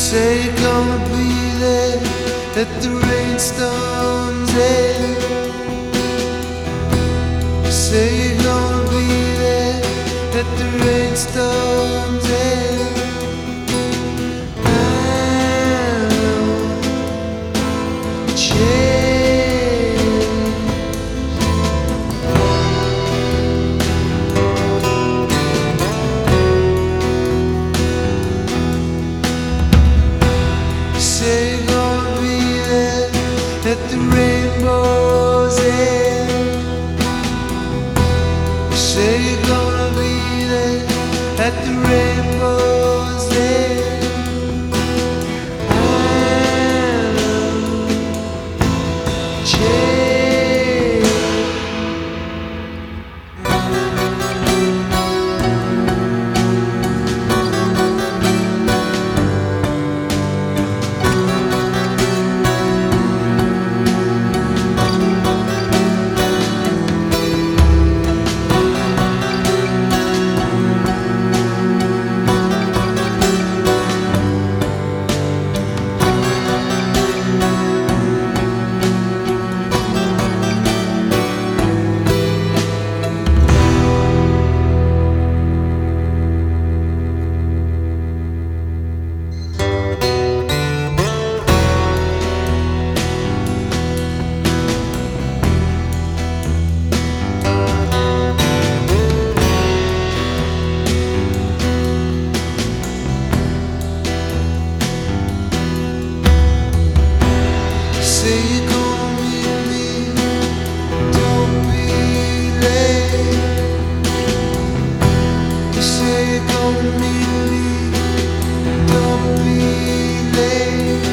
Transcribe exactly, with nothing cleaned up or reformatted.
Say you're gonna be there at the rainstorm's end. Say you're gonna be there at the rainstorm's end. I'll change. Say you're gonna be there at the rainbow's end. Say you're gonna be there at the rainbow's end. I'll change. Say you're gonna meet me, don't be late. Say you're gonna meet me, don't be late.